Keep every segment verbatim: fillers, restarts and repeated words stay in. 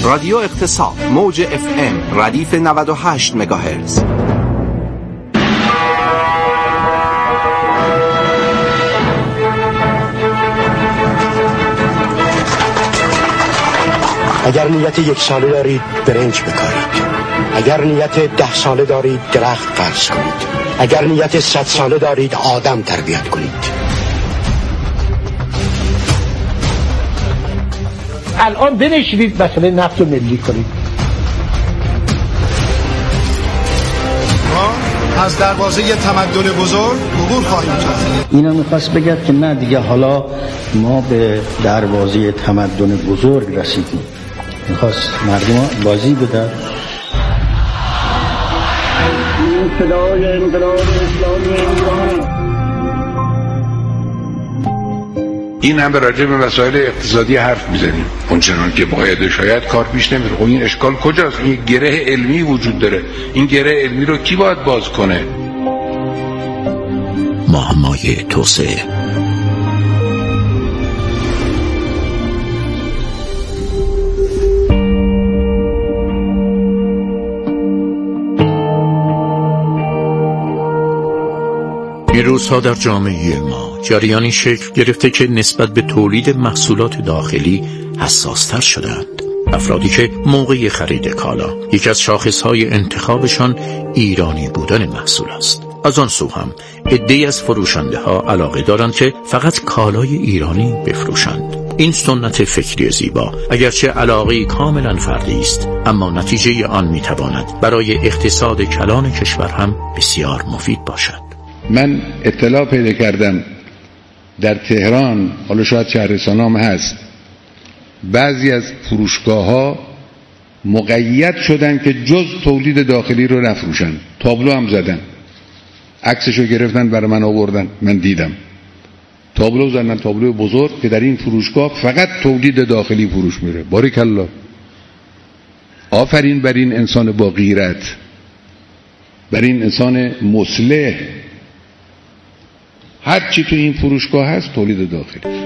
رادیو اقتصاد موج اف ام ردیف نود و هشت مگاهرتز. اگر نیت یک ساله دارید برنج بکارید، اگر نیت ده ساله دارید درخت فرض کنید، اگر نیت صد ساله دارید آدم تربیت کنید. الان بنشینید مسئله نفت رو ملی کنید. ما از دروازه یه تمدن بزرگ عبور خواهیم کرد. اینا میخواست بگد که نه دیگه حالا ما به دروازه تمدن بزرگ رسیدیم. میخواست مردم بازی بدن. صدای انقلاب اسلامی ایران. این هم به راجع به مسائل اقتصادی حرف میزنیم اونچنان که باید، شاید کار پیش نمیره. خب این اشکال کجاست؟ این گره علمی وجود داره. این گره علمی رو کی باید باز کنه؟ معمای توسعه. این روزها در جامعه ما جریانی شکل گرفته که نسبت به تولید محصولات داخلی حساستر شدند. افرادی که موقع خرید کالا یک از شاخصهای انتخابشان ایرانی بودن محصول است. از آن سو هم عده‌ای از فروشنده ها علاقه دارند که فقط کالای ایرانی بفروشند. این سنت فکری زیبا اگرچه علاقه کاملا فردی است، اما نتیجه آن میتواند برای اقتصاد کلان کشور هم بسیار مفید باشد. من اطلاع پیدا کردم در تهران، حالا شاید شهرستان هم هست، بعضی از فروشگاه ها مقید شدن که جز تولید داخلی رو نفروشن. تابلو هم زدن، عکسشو گرفتن برای من آوردن، من دیدم تابلو زدن، تابلو بزرگ که در این فروشگاه فقط تولید داخلی فروش میره. باریکالله، آفرین بر این انسان با غیرت، بر این انسان مصلح. هر چی تو این فروشگاه هست تولید داخلی.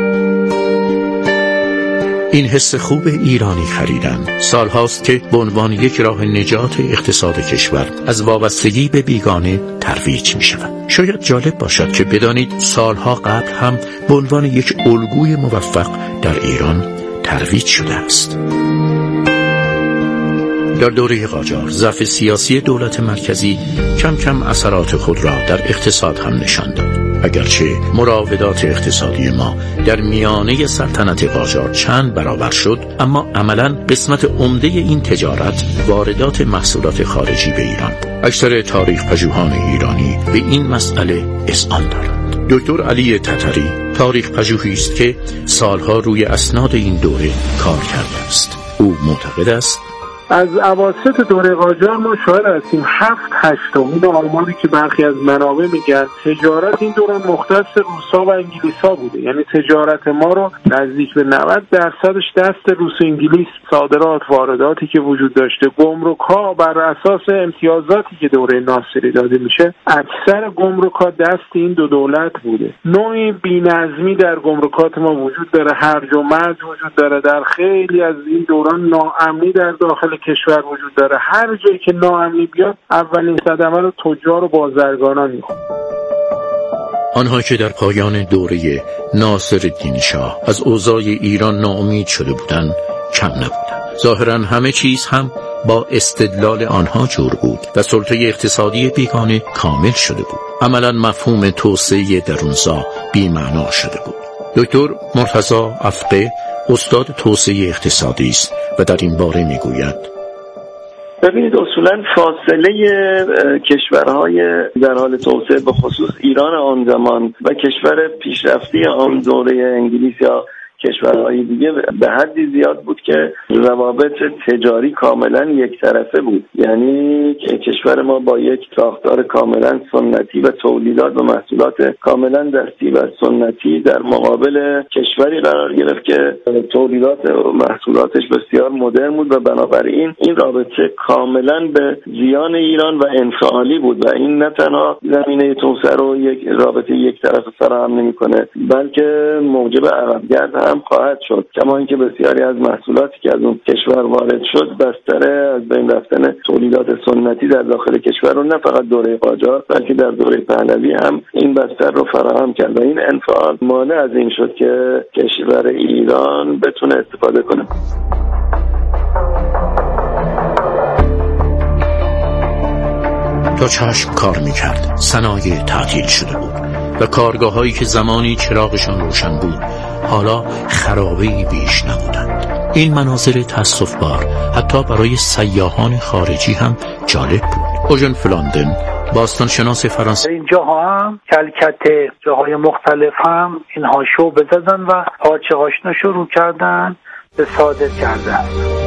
این حس خوب ایرانی خریدن سالهاست که به عنوان یک راه نجات اقتصاد کشور از وابستگی به بیگانه ترویج می شود. شاید جالب باشد که بدانید سالها قبل هم به عنوان یک الگوی موفق در ایران ترویج شده است. در دوره قاجار ضعف سیاسی دولت مرکزی کم کم اثرات خود را در اقتصاد هم نشان داد. اگرچه مراودات اقتصادی ما در میانه سلطنت قاجار چند برابر شد، اما عملاً قسمت عمده این تجارت واردات محصولات خارجی به ایران بود. اکثر تاریخ پژوهان ایرانی به این مسئله اذعان دارند. دکتر علی تتری تاریخ پژوهی است که سالها روی اسناد این دوره کار کرده است. او معتقد است از اواسط دوره قاجار ما شاهد هستیم هفت هشتم این آماری که برخی از منابع میگن تجارت این دوران مختص روسا و انگلیسا بوده. یعنی تجارت ما رو نزدیک به نود درصدش دست روس و انگلیس، صادرات وارداتی که وجود داشته، گمرک‌ها بر اساس امتیازاتی که دوره ناصری داده میشه، اکثر گمرک‌ها دست این دو دولت بوده. نوعی بی‌نظمی در گمرکات ما وجود داره، هرج و مرج وجود داره، در خیلی از این دوران ناامنی در داخل کشور وجود داره. هر جایی که ناامنی بیاد اولین صدمه رو تجار و بازرگانان میخوره. آنها که در پایان دوره ناصرالدین شاه از اوضاع ایران ناامید شده بودند کم نبودند. ظاهراً همه چیز هم با استدلال آنها جور بود و سلطه اقتصادی بیگانه کامل شده بود. عملاً مفهوم توسعه درونزا بی‌معنا شده بود. دکتر مرتضی افقه استاد توسعه اقتصادی است و در این باره میگوید ببینید اصولا فاصله کشورهای در حال توسعه به خصوص ایران آن زمان و کشور پیشرفته آن دوره انگلیس یا کشورهای دیگه به حدی زیاد بود که روابط تجاری کاملا یک طرفه بود. یعنی کشور ما با یک ساختار کاملا سنتی و تولیدات و محصولات کاملا دستی و سنتی در مقابل کشوری قرار گرفت که تولیدات و محصولاتش بسیار مدرن بود و بنابراین این رابطه کاملا به زیان ایران و انفعالی بود و این نه تنها زمینه توسعه رو یک رابطه یک طرفه فراهم نمی‌کنه بلکه موجب عقب‌گرد هم فراهم خواهد شد، کما اینکه بسیاری از محصولاتی که از اون کشور وارد شد بستر از بین رفتن تولیدات سنتی در داخل کشور رو نه فقط دوره قاجار بلکه در دوره پهلوی هم این بستر رو فراهم کرد و این انفعال مانع از این شد که کشور ایران بتونه استفاده کنه. تا چشم کار میکرد صنایع تعطیل شده بود و کارگاه هایی که زمانی چراغشان روشن بود حالا خرابه‌ای بیش نبودند. این مناظر تأسف‌بار حتی برای سیاحان خارجی هم جالب بود. اوژن فلاندن باستانشناس فرانسه اینجاها هم کلکته جاهای مختلف هم اینها شعبه زدن و پارچه هاشون شروع کردن به صادر کردن.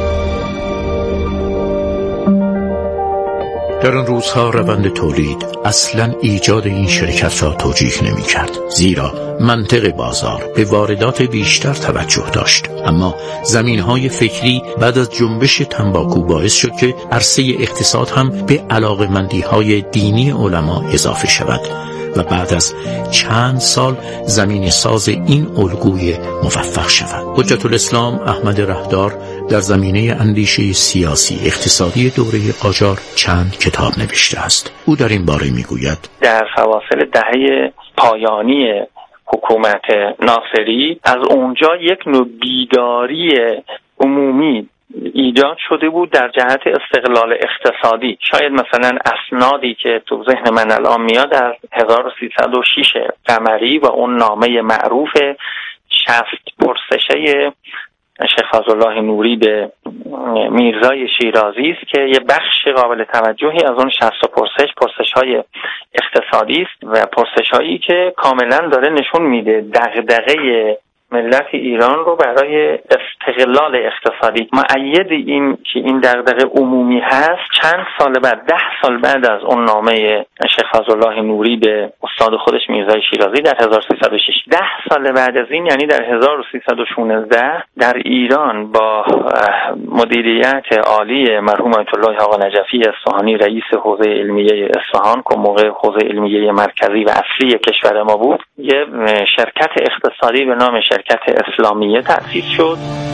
در آن روزها روند تولید اصلاً ایجاد این شرکت را توجیه نمی کرد، زیرا منطق بازار به واردات بیشتر توجه داشت. اما زمینهای فکری بعد از جنبش تنباکو باعث شد که عرصه اقتصاد هم به علاقه‌مندی‌های دینی علما اضافه شود و بعد از چند سال زمین ساز این الگوی موفق شود. حجت الاسلام احمد رهدار در زمینه اندیشه سیاسی اقتصادی دوره قاجار چند کتاب نوشته است. او در این باره میگوید در فواصل دهه پایانی حکومت ناصری از اونجا یک نوع بیداری عمومی ایجاد شده بود در جهت استقلال اقتصادی. شاید مثلا اسنادی که تو ذهن من الان میاد در هزار و سیصد و شش قمری و اون نامه معروف شصت پرسشه شیخ فضلالله نوری به میرزای شیرازی است که یه بخش قابل توجهی از اون شصت پرسش پرسش‌های اقتصادی است و پرسش‌هایی که کاملا داره نشون میده دغدغه ملت ایران رو برای استقلال اقتصادی. مؤید این که این دغدغه عمومی هست چند سال بعد، ده سال بعد از اون نامه شیخ فضلالله نوری به استاد خودش میرزای شیرازی در هزار و سیصد و شش، ده سال بعد از این یعنی در هزار و سیصد و شانزده در ایران با مدیریت عالی مرحوم آیت الله آقا نجفی اصفهانی رئیس حوزه علمیه اصفهان که موقع حوزه علمیه مرکزی و اصلی کشور ما بود، یه شرکت اقتصادی به نام شرکت اسلامیه تأسیس شد.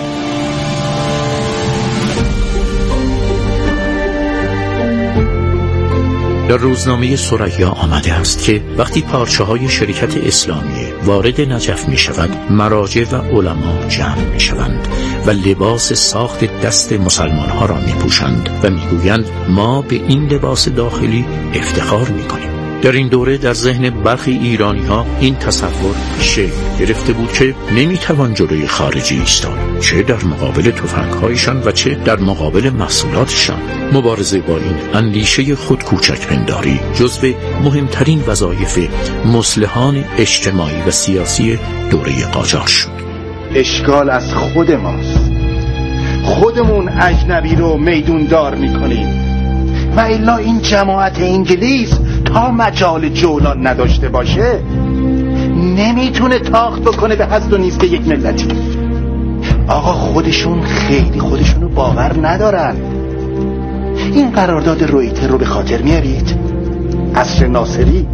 در روزنامه ثریا آمده است که وقتی پارچه‌های شرکت اسلامیه وارد نجف می شود، مراجع و علما جمع می شوند و لباس ساخت دست مسلمان ها را می پوشند و می گویند ما به این لباس داخلی افتخار می کنیم. در این دوره در ذهن برخی ایرانی ها این تصور شکل گرفته بود که نمیتوان جلوی خارجی ایستاد، چه در مقابل تفنگ‌هایشان و چه در مقابل محصولاتشان. مبارزه با این اندیشه خود کوچک پنداری جزو مهمترین وظایف مصلحان اجتماعی و سیاسی دوره قاجار شد. اشکال از خود ماست، خودمون اجنبی رو میدون دار میکنیم و الا این جماعت انگلیس تا مجال جولان نداشته باشه نمیتونه تاخت بکنه به حد و نیست یک ملتی. آقا خودشون خیلی خودشونو باور ندارن. این قرارداد رویتر رو به خاطر میارید؟ عصر ناصری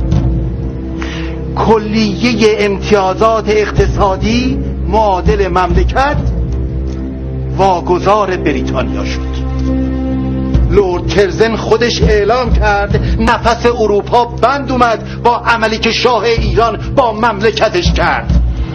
کلیه امتیازات اقتصادی معادل مملکت واگذار بریتانیا شد. لورد کرزن خودش اعلام کرد نفس اروپا بند اومد با عملی که شاه ایران با مملکتش کرد.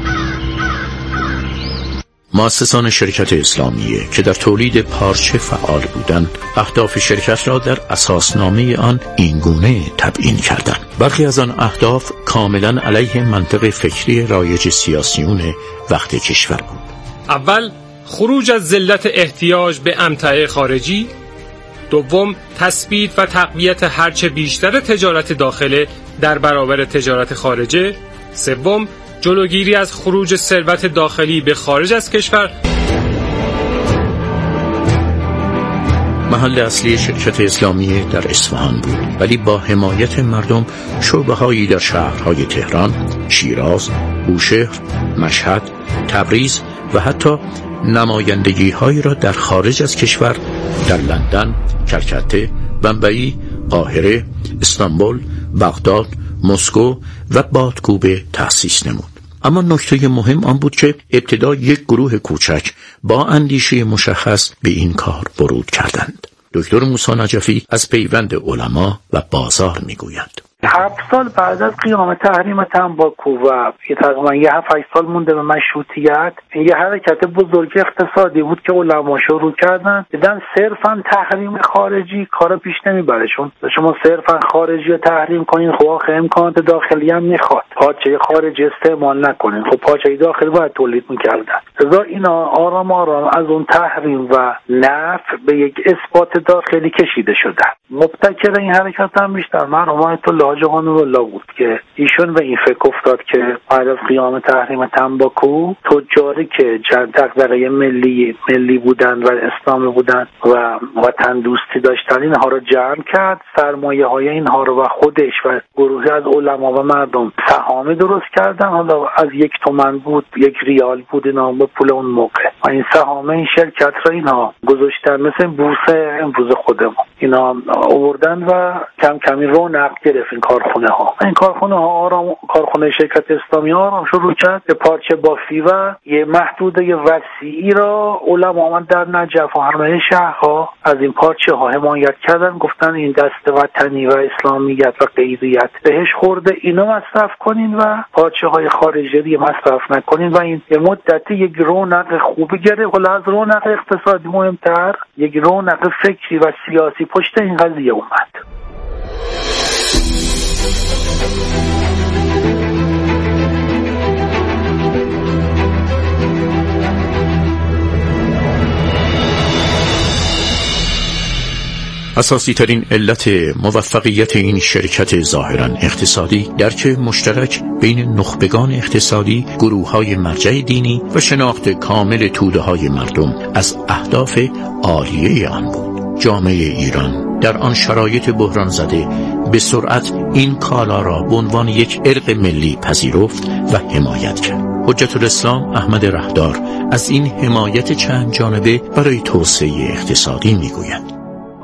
مؤسسان شرکت اسلامیه که در تولید پارچه فعال بودند، اهداف شرکت را در اساسنامه آن اینگونه تبیین کردند. برخی از آن اهداف کاملا علیه منطق فکری رایج سیاسیون وقت کشور بود. اول، خروج از ذلت احتیاج به امتعه خارجی. دوم، تثبیت و تقویت هرچه بیشتر تجارت داخله در برابر تجارت خارجه. سوم، جلوگیری از خروج ثروت داخلی به خارج از کشور. محل اصلی شرکت اسلامیه در اصفهان بود، ولی با حمایت مردم شعبه‌هایی در شهرهای تهران، شیراز، بوشهر، مشهد، تبریز و حتی نمایندگی‌هایی را در خارج از کشور در لندن، کلکته، بمبئی، قاهره، استانبول، بغداد، مسکو و بادکوبه تأسیس نمود. اما نکته مهم آن بود که ابتدا یک گروه کوچک با اندیشه مشخص به این کار ورود کردند. دکتر موسی نجفی از پیوند علما و بازار میگوید. هفت سال بعد از قیام تحریم تنباکو و تقریبا یه هفت هشت سال مونده به مشروطیت، یه حرکت بزرگ اقتصادی بود که علما شروع کردن دیدن صرفا تحریم خارجی کارو پیش نمیبره. چون شما صرفا خارجی رو تحریم کنین، خب آخه امکانات داخلی هم میخواد پارچه خارجی استعمال نکنین، خب پارچه داخلی باید تولید میکردن. لذا اینا آرام آرام از اون تحریم و نفع به یک اثبات داخلی کشیده شدن. مبتکر این حرکت هم بیشتر مرحوم آیت الله حاج قانون‌الله بود که ایشون به این فکر افتاد که بعد از قیام تحریم تنباکو تجاری که دغدغه ملی ملی بودن و اسلامی بودن و وطن دوستی داشتن اینها رو جمع کرد، سرمایه های اینها رو و خودش و گروهی از علما و مردم سهامی درست کردن. حالا از یک تومن بود، یک ریال بود، اینا به پول اون موقع و این سهام این شرکت رو اینا گذاشتن مثل بورس امروز خودمون. اینا آوردن و کم کمی رونق گرفت این کارخونه ها. این کارخونه ها آرام، کارخونه شرکت اسلامی آرام شروع کرد به پارچه بافی و یه محدوده وسیعی را علما آمد در نجف و همه شهرها از این پارچه ها حمایت کردن، گفتن این دست وطنی و اسلامیت و غیریت بهش خورده، اینو مصرف کنین و پارچه های خارجی دیگه مصرف نکنین و این یه مدتی یک رونق خوبی گرفت. ولی از رونق اقتصادی مهمتر یک رونق فکری و سیاسی پشت این قضیه اومد. اساسی ترین علت موفقیت این شرکت ظاهراً اقتصادی درک مشترک بین نخبگان اقتصادی، گروه‌های مرجع دینی و شناخت کامل توده‌های مردم از اهداف عالیه آن بود. جامعه ایران در آن شرایط بحران زده به سرعت این کالا را به عنوان یک ارق ملی پذیرفت و حمایت کرد. حجت الاسلام احمد رهدار از این حمایت چند جانبه برای توسعه اقتصادی میگوید.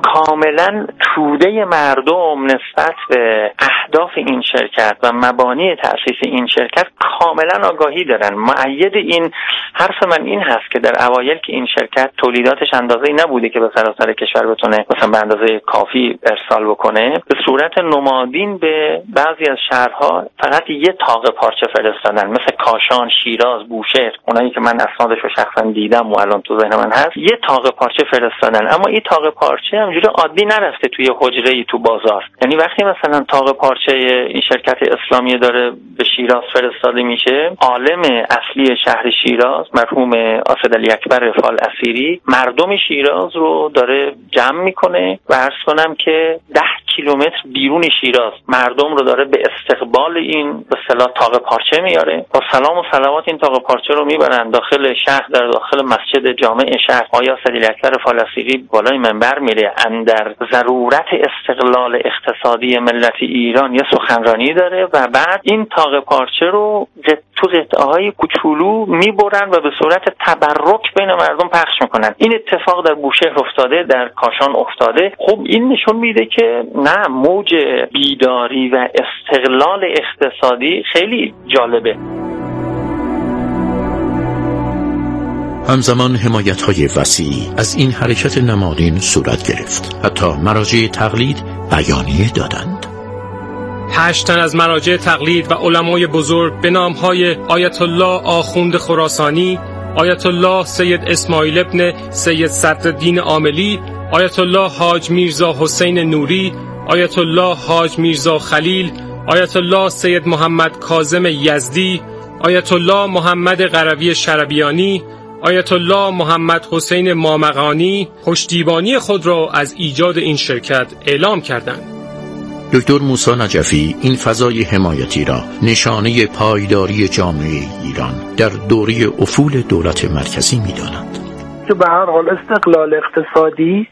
کاملا توده مردم نسبت به اهداف این شرکت و مبانی تأسیس این شرکت کاملا آگاهی دارن. مؤید این حرف من این هست که در اوایل که این شرکت تولیداتش اندازه‌ای نبوده که به سراسر کشور بتونه مثلا به اندازه کافی ارسال بکنه، به صورت نمادین به بعضی از شهرها فقط یه تاقه پارچه فرستادن، مثل کاشان، شیراز، بوشهر، اونایی که من اسنادش رو شخصا دیدم و الان تو ذهن من هست، یه تاقه پارچه فرستادن. اما این تاقه پارچه همجوری عادی نرفته توی حجره‌ای تو بازار. یعنی وقتی مثلا تاقه پارچه این شرکت اسلامی داره به شیراز فرستاده میشه، عالم اصلی شهر شیراز مرحوم آصد علی اکبر فال اسیری مردم شیراز رو داره جمع میکنه و عرض کنم که ده کیلومتر بیرون شیراز مردم رو داره به استقبال این به اصطلاح تاقه پارچه میاره. با سلام و صلوات این تاقه پارچه رو میبرن داخل شهر، در داخل مسجد جامع شهر آقای آصد علی اکبر فال اسیری بالای منبر میره، در ضرورت استقلال اقتصادی ملت ایران یه سخنرانی داره و بعد این تاقه پارچه رو تو قطعه‌های کوچولو میبرن و به صورت تبرک بین مردم پخش میکنن. این اتفاق در بوشهر افتاده، در کاشان افتاده. خب این نشون میده که نه، موج بیداری و استقلال اقتصادی خیلی جالبه. همزمان حمایت‌های وسیعی از این حرکت نمادین صورت گرفت. حتی مراجع تقلید بیانیه دادند. هشت تن از مراجع تقلید و علمای بزرگ به نامهای آیت الله آخوند خراسانی، آیت الله سید اسماعیل ابن سید صدرالدین عاملی، آیت الله حاج میرزا حسین نوری، آیت الله حاج میرزا خلیل، آیت الله سید محمد کاظم یزدی، آیت الله محمد قروی شربیانی، آیت الله محمد حسین مامقانی پشتیبانی خود را از ایجاد این شرکت اعلام کردند. دکتر موسی نجفی این فضای حمایتی را نشانه پایداری جامعه ایران در دوره افول دولت مرکزی می‌دانند. که به هر حال استقلال اقتصادی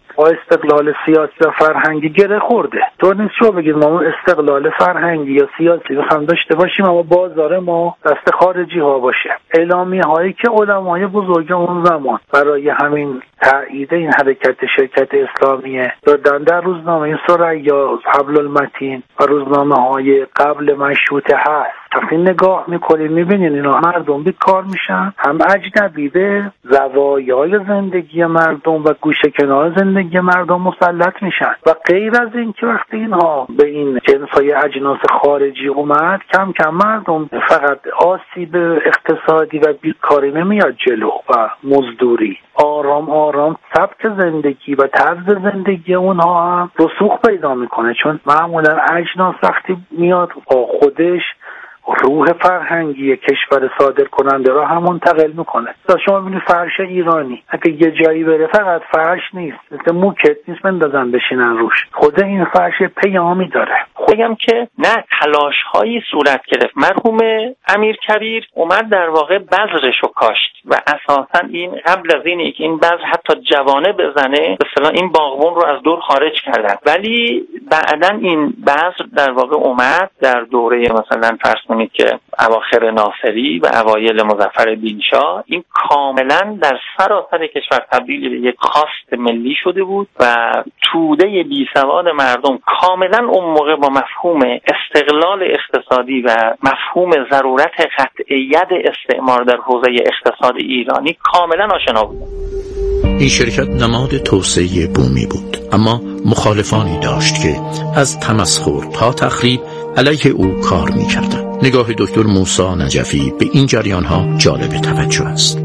با استقلال سیاسی و فرهنگی گره خورده. طور نیست شما بگید ما استقلال فرهنگی یا سیاسی بخوام داشته باشیم اما بازار ما دست خارجی ها باشه. اعلامیه هایی که علمای بزرگ اون زمان برای همین تایید این حرکت شرکت اسلامیه دادن در روزنامه ثریا، حبل المتین و روزنامه های قبل مشروطه هست. وقتی نگاه میکنید میبینید اینا مردم بیکار میشن، هم اجنبی به زوایای زندگی مردم و گوشه کنار زندگی مردم مسلط میشن و غیر از این که وقتی اینها به این جنسای اجناس خارجی اومد کم کم مردم فقط آسیب اقتصادی و بیکاری نمیاد جلو و مزدوری، آرام آرام سبک زندگی و طرز زندگی اونها هم رسوخ پیدا میکنه، چون معمولا اجناس وقتی میاد با خودش روح فرهنگی کشور صادر کننده را هم منتقل میکنه. تا شما ببینید فرش ایرانی اگه یه جایی بره فقط فرش نیست، مثل موکت نیست بندازن بشینن روش، خود این فرش پیامی داره. بگم که نه، تلاش هایی صورت گرفت. مرحوم امیرکبیر اومد در واقع بذرشو کاشت و اساسا این قبل از اینی که این بذر حتی جوانه بزنه به اصطلاح این باغبون رو از دور خارج کردن، ولی بعدن این بذر در واقع اومد در دوره مثلا فرض کنید که اواخر ناصری و اوایل مظفرالدین شاه این کاملا در سراسر کشور تبدیل به یک خواست ملی شده بود و توده بی سواد مردم کاملا اون موقع با مفهوم استقلال اقتصادی و مفهوم ضرورت قطعیت استعمار در حوزه اقتصاد ایرانی کاملا آشنا بود. این شرکت نماد توسعه بومی بود، اما مخالفانی داشت که از تمسخر تا تخریب علیه او کار می‌کردند. نگاه دکتر موسی نجفی به این جریان‌ها جالب توجه است.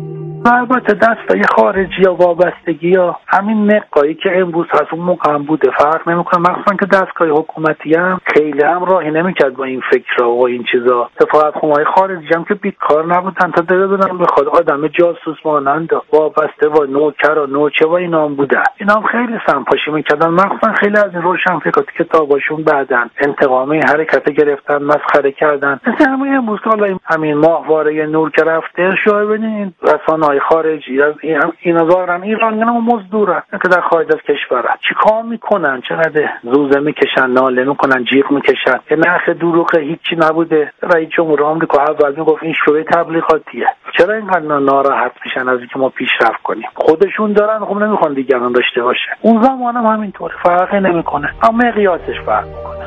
البته دستای خارجی یا وابستگی یا همین نقایی که امروز هست اون موقع هم بوده فرق نمیکنه، مخصوصا که دستگاه حکومتی هم خیلی هم راهی نمیکرد با این فکرها و این چیزا. سفارتخونه‌های خارجی هم که بیکار نبودن تا دل بدن بخواد آدم جاسوس مانند وابسته و نوکر و نوچه و اینا هم بودن، اینا هم خیلی سمپاشی میکردن. مخصوصا خیلی از این روشنفکرات کتاباشون بعدن انتقامه حرکت گرفتن، مسخره کردن. مثلا همین امروز که حالا همین ماهواره نور که رفته شو ببینید رسانه‌های خارجی از اینا ظاهرا ایرانیان هم مزدورن که در خارج از کشورن چیکار میکنن، چقدر زوزه میکشن، ناله میکنن، جیغ میکشن که نرخ دروغ هیچی نبوده. رئیس جمهور آمریکا اول میگفت این شورای تبلیغاتیه. چرا اینقدر ناراحت میشن از اینکه ما پیشرفت کنیم؟ خودشون دارن، خب نمیخوان دیگران داشته باشه. اون زمان هم همینطور فرقی نمیکنه، اما مقیاسش فرق میکنه.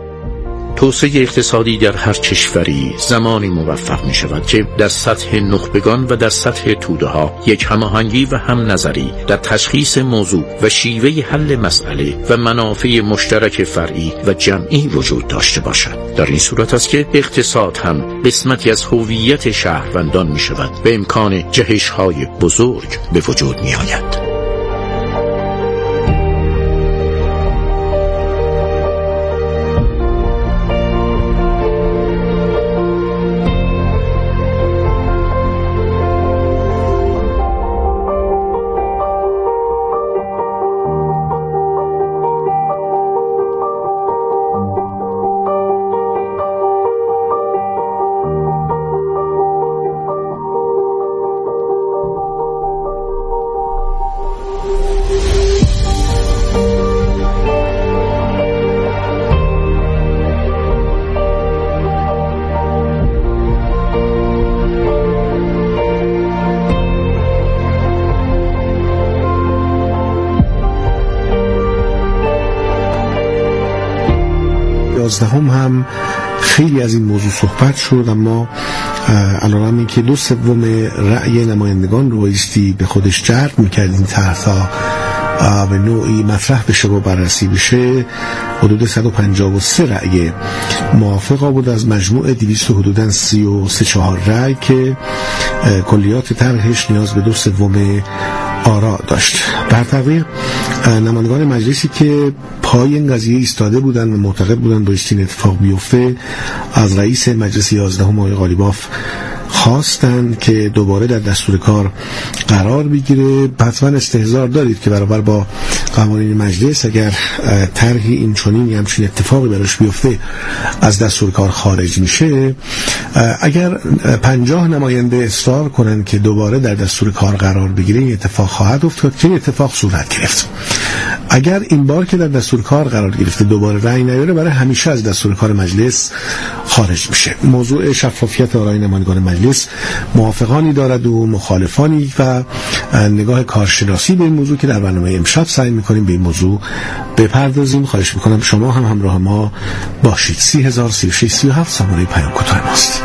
توسعه اقتصادی در هر کشوری زمانی موفق می شود که در سطح نخبگان و در سطح توده ها یک هماهنگی و هم نظری در تشخیص موضوع و شیوه حل مسئله و منافع مشترک فرعی و جمعی وجود داشته باشد. در این صورت است که اقتصاد هم قسمتی از هویت شهروندان می شود و امکان جهش های بزرگ به وجود می آید. یازدهم هم خیلی از این موضوع صحبت شد، اما علیرغم اینکه دو سوم رأی نمایندگان رو بایستی به خودش جلب می‌کرد این طرح به نوعی مطرح بشه و بررسی بشه، حدود صد و پنجاه و سه رأی موافقه بود از مجموع دویست و حدوداً سی و سه چهار رأی که کلیات طرحش نیاز به دو سوم آرا داشت. بر تقدیر نمایندگان مجلسی که پای این قضیه ایستاده بودن و معتقد بودن بایستی این اتفاق بیفته از رئیس مجلس یازدهم آقای قالیباف خواستند که دوباره در دستور کار قرار بگیره. حتما استحضار دارید که برابر با قوانین مجلس اگر طرحی این چنین همچین اتفاقی براش بیفته از دستور کار خارج میشه، اگر پنجاه نماینده اصرار کنن که دوباره در دستور کار قرار بگیره این اتفاق خواهد افتاد که این اتفاق صورت گرفت. اگر این بار که در دستور کار قرار گرفته دوباره رأی نیاره برای همیشه از دستور کار مجلس خارج میشه. موضوع شفافیت آرای نمایندگان مجلس موافقانی دارد و مخالفانی و نگاه کارشناسی به این موضوع که در برنامه امشب سعی میکنیم به این موضوع بپردازیم. خواهش میکنم شما هم همراه ما باشید. سی هزار سی و شش سی و هفت شماره پیام کوتاه ماست.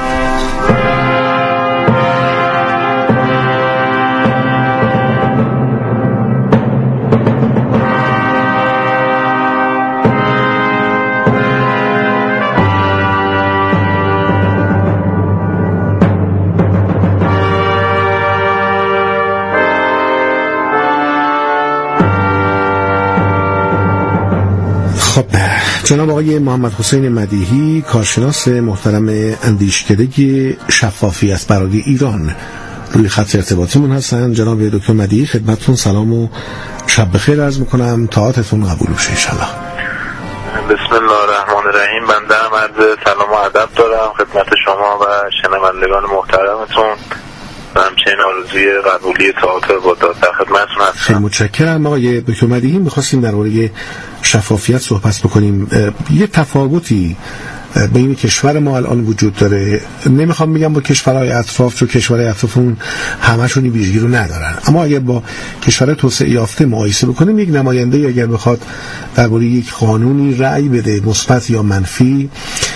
جناب آقای محمد حسین مدیحی، کارشناس محترم اندیشکده شفافیت برای ایران، روی خط ارتباطیمون هستن. جناب دکتر مدیحی خدمتتون سلام و شب بخیر عرض میکنم، طاعتتون قبول بشه انشالله. بسم الله الرحمن الرحیم. بنده هم عرض سلام و ادب دارم خدمت شما و شنوندگان محترمتون و همچنین آرزوی قبولی طاعت و عبادات در خدمتتون هستم. خیلی متشکرم آقای دکتر مدیحی. می‌خواستیم درباره شفافیت صحبت بکنیم. یه تفاوتی بین کشور ما الان وجود داره، نمیخوام بگم با کشورهای اطراف چون کشورهای اطرافمون همشون این ویژگی رو ندارن، اما اگر با کشور توسعه یافته مقایسه بکنیم یک نماینده اگر بخواد درباره یک قانونی رأی بده مثبت یا منفی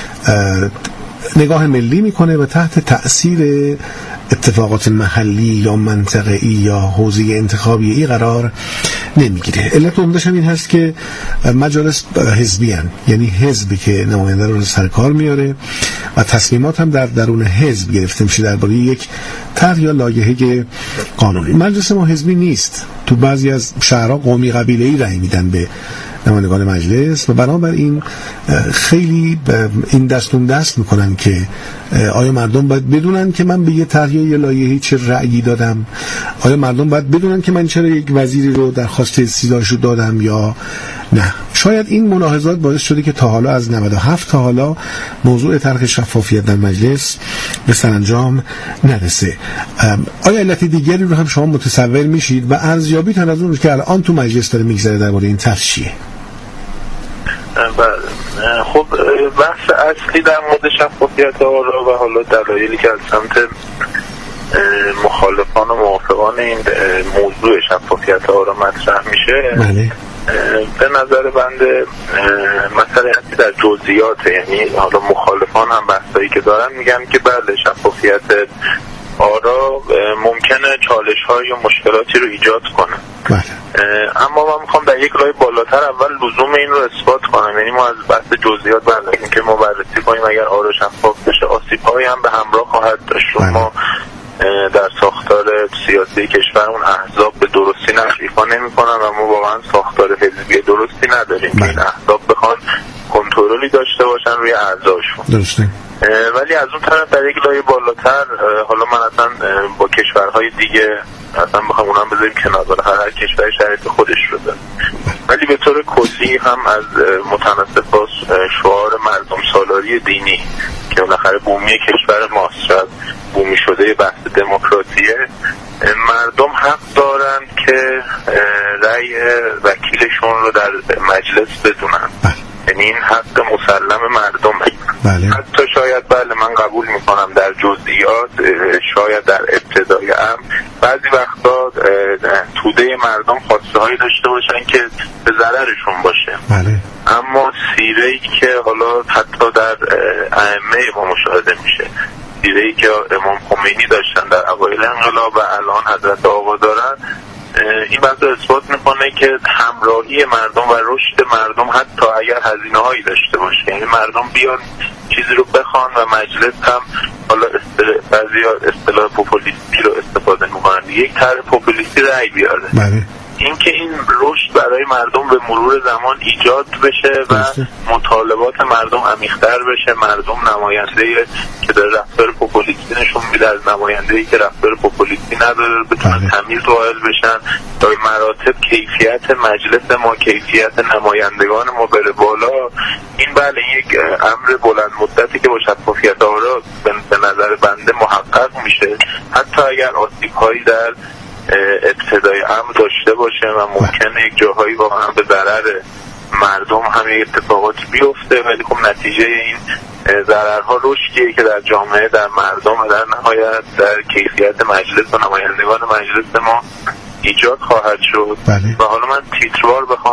نگاه ملی میکنه و تحت تأثیر اتفاقات محلی یا منطقه‌ای یا حوزه انتخابی ای قرار نمیگیره. علت عمده‌ش هم این هست که مجالس حزبی هستند، یعنی حزبی که نماینده رو سر کار میاره و تصمیمات هم در درون حزب گرفته میشه درباره یک طرح یا لایحه قانونی. مجلس ما حزبی نیست، تو بعضی از شهرها قومی قبیله‌ای رأی میدن به نمایندگان مجلس و بنابراین خیلی این دستون دست میکنن که آیا مردم باید بدونن که من به یه طرح یا لایحه‌ای چه رأیی دادم، آیا مردم باید بدونن که من چرا یک وزیری رو درخواست استعفاشو دادم یا نه. شاید این ملاحظات باعث شده که تا حالا از نود و هفت تا حالا موضوع طرح شفافیت در مجلس به سرانجام نرسه. آیا علت دیگری رو هم شما متصور میشید و ارزیابیتون از اون که الان تو مجلس داره میگذره درباره این طرح چیه؟ خب بحث اصلی در مورد شفافیت آرا و حالا دلایلی که از سمت مخالفان و موافقان این موضوع شفافیت آرا مطرح میشه بله. به نظر بنده مسئله اصلی در جزئیات، یعنی حالا مخالفان هم بحثایی که دارن میگن که بله شفافیت آرا ممکنه چالش های و مشکلاتی رو ایجاد کنه بله. اما من میخوام در یک لایه بالاتر اول لزوم این رو اثبات کنم، یعنی ما از بحث جزئیات برداریم که ما بررسی کنیم اگر آرا شفاف بشه آسیب هایی هم به همراه خواهد داشت. ما در ساختار سیاسی کشورمون احزاب به درستی نشریفا نمی کنن و ما واقعا ساختار حزبی درستی نداریم که این احزاب بخوان کنترلی داشته باشن روی اعضاشون. درسته. ولی از اون طرف در یک لایه بالاتر حالا من اصلا با کشورهای دیگه اصلا بخوام اونم بذاریم کنار، هر هر کشور شرایط خودش رو داره، ولی به طور کلی هم از متناسب با شعار مردم سالاری دینی که بالاخره بومی کشور ماست، شاید بومی شده بحث دموکراسیه، مردم حق دارند که رأی وکیلشون رو در مجلس بدونن. یعنی این حق مسلم مردمه. بله. حتی شاید بله من قبول میکنم در جزئیات شاید در ابتدای امر بعضی وقتا توده مردم خواسته هایی داشته باشن که به ضررشون باشه. بله. اما سیره‌ای که حالا حتی در ائمه ما مشاهده میشه، سیره‌ای که امام خمینی داشتن در اوایل انقلاب و الان حضرت آقا دارن، این بحث اثبات میکنه که همراهی مردم و رشد مردم حتی اگر هزینه هایی داشته باشه، یعنی مردم بیان چیزی رو بخوان و مجلس هم حالا بعضی اصطلاح پوپولیستی رو استفاده میکنن، یک طرح پوپولیستی رأی بیاره. بله. اینکه این رشد برای مردم به مرور زمان ایجاد بشه و مطالبات مردم عمیق‌تر بشه، مردم نماینده‌ای که داره رفتار پوپولیستی نشون میده از نماینده‌ای که رفتار پوپولیستی نداره بتونن تمیز قائل بشن، تا مراتب کیفیت مجلس ما، کیفیت نمایندگان ما بره بالا. این بله یک امر بلند مدتی که با شفافیت آرا به نظر بنده محقق میشه، حتی اگر آسیب‌هایی در ابتدای امر داشته باشه و ممکنه یک جاهایی واقعا به ضرر مردم همه اتفاقاتی بیفته، ولی خب نتیجه این ضررها رشدیه که در جامعه، در مردم و در نهایت در کیفیت مجلس و نمایندگان مجلس ما ایجاد خواهد شد. بله. و حالا من تیتروار بخوام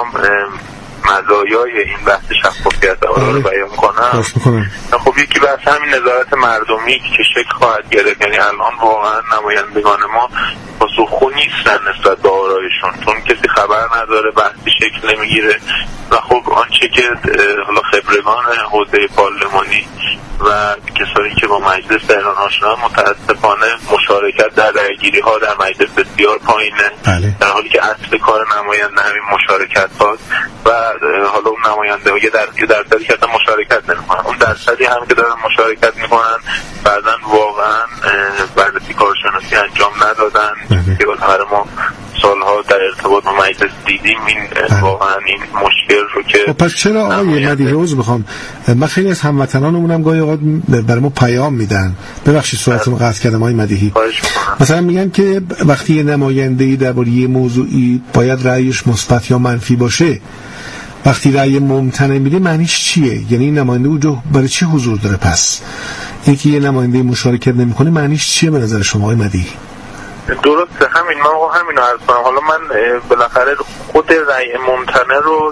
مزایای این بحث شفافیت آرا رو بیان کنم، خب یکی بحث همین نظارت مردمی که شکل خواهد گرفت. یعنی الان واقعا نمایندگان ما پاسخگو نیستن نسبت به آرایشون، چون کسی خبر نداره، بحثی شکل نمیگیره و خب آنچه که حالا خبرگان حوزه پارلمانی و کسانی که با مجلس تهران آشنا متاسفانه مشارکت در رأی‌گیری ها در مجلس بسیار پایینه، بله. در حالی که اصل کار نماینده همین مشارکت هاست و حالا اون نماینده یه در یه درصدی که اصلا مشارکت نمیکنن، اون درصدی هم که دارن مشارکت میکنن بعدن واقعا بررسی کارشناسی انجام ندادن که بالاخره ما سالها در ارتباط با مجلس دیدیم این واقعا این مشکل رو که پس چرا آقای مدیحی عذر میخوام، من خیلی از هموطنانمونم گاهی اوقات برای ما پیام میدن، ببخشید صحبتمو قطع کردم آقای مدیحی، مثلا میگن که وقتی یه نماینده‌ای درباره یه موضوعی باید رأیش مثبت یا منفی باشه، وقتی رأی ممتنع میده معنیش چیه؟ یعنی این نماینده اونجا برای چی حضور داره؟ پس اینکه یه نماینده مشارکت نمیکنه معنیش چیه به نظر شما آقای مدیحی؟ درسته، همین من همین رو عرض کنم. حالا من بالاخره خود رأی ممتنع رو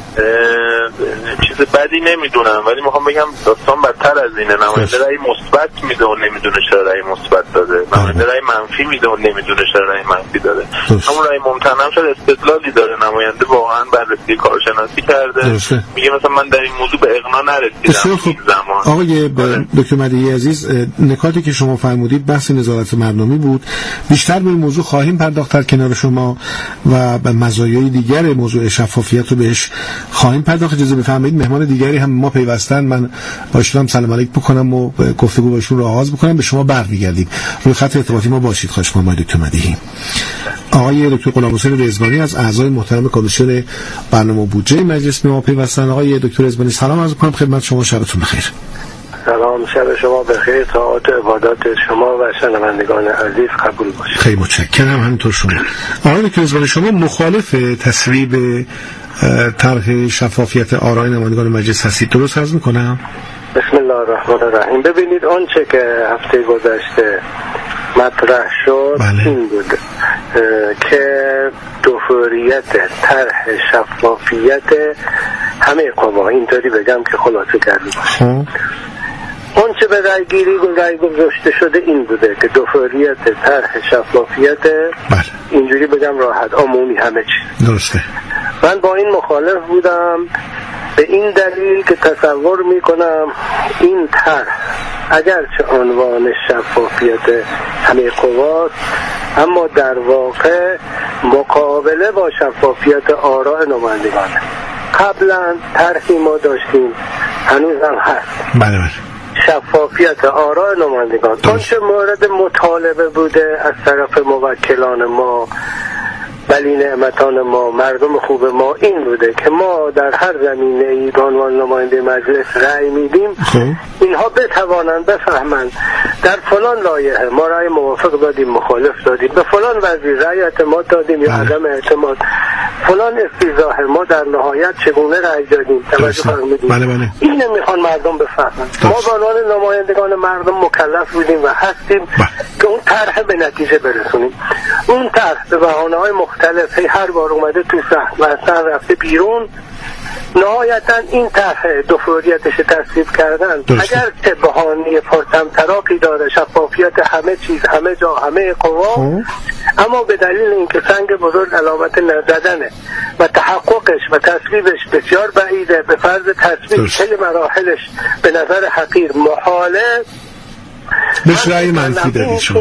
چیز بدی نمیدونم، ولی میخوام بگم داستان بدتر از اینه. نماینده رأی مثبت میده و نمیدونه چرا رأی مثبت داده، نماینده رأی منفی میده و نمیدونه چرا رأی منفی داده. همون رأی ممتنع هم شاید استدلالی داره، نماینده واقعا بررسی کارشناسی کرده، درسته. میگه مثلا من در این موضوع به اقناع نرسیدم این زمان. آقای دکتر مدیحی عزیز، نکاتی که شما فرمودید بحث نظارت مردمی بود، بیشتر به این موضوع خواهیم پرداخت در کنار شما و به مزایای دیگر موضوع شفافیت رو بهش خواهیم پرداخت. اجازه بفرمایید مهمان دیگری هم ما پیوستن، من باشون سلام علیک بکنم و گفتگو باشون رو آغاز بکنم، به شما برمیگردیم. روی خط ارتباطی ما باشید. خواهش می‌کنم آقای دکتر مدیحی. آقای دکتر غلامحسین رضوانی از اعضای محترم کمیسیون برنامه و بودجه مجلس ما پیوستن. آقای دکتر رضوانی سلام عرض می‌کنم خدمت شما، شبتون بخیر. سلام، شب شما بخیر، طاعات عبادات شما و شنوندگان عزیز قبول باشه. خیلی متشکرم. همینطور شما. آقای دکتر رضوانی شما مخالف تصویب طرح شفافیت آرای نمایندگان مجلس هستید، درست عرض میکنم؟ بسم الله الرحمن الرحیم. ببینید آنچه که هفته گذشته مطرح شد بله. این بود که دفعیت طرح شفافیت همه قوا، اینطوری بگم که خلاصه کرده باشه. آنچه به رای گیری رای گذاشته شده این بوده که دفعیت طرح شفافیت بله. اینجوری بگم راحت عمومی همه چی. درسته. من با این مخالف بودم به این دلیل که تصور میکنم این طرح اگرچه عنوان شفافیت همه قواست، اما در واقع مقابله با شفافیت آراء نمایندگان. قبلا طرحی ما داشتیم، هنوزم هست، بله بله. شفافیت آراء نمایندگان. آنچه مورد مطالبه بوده از طرف موکلان ما، ولی نعمتان ما، مردم خوب ما، این بوده که ما در هر زمینه ای به عنوان نماینده مجلس رأی میدیم، اینها بتوانند بفهمند در فلان لایحه ما رأی موافق دادیم، مخالف دادیم، به فلان وزیر رأی اعتماد دادیم یا عدم اعتماد، فلان استیضاح ما در نهایت چگونه رأی دادیم، توجه فرمودید. بله بله. اینو میخوان مردم بفهمند. ما به عنوان نمایندگان مردم مکلف بودیم و هستیم بله. که اون طرح به نتیجه برسونیم. اون طرح به بهانه‌های مختلف هر بار اومده تو صحن و اصلا رفته بیرون، نهایتا این طرح دفعیتش تصویب کردن اگر که بهانه پرطمطراقی داره، شفافیت همه چیز، همه جا، همه قوا، اما به دلیل اینکه سنگ بزرگ علامت نزدنه و تحققش و تصویبش بسیار بعیده، به فرض تصویب خیلی مراحلش به نظر حقیر محاله، بهش رأی منفی دادید شما.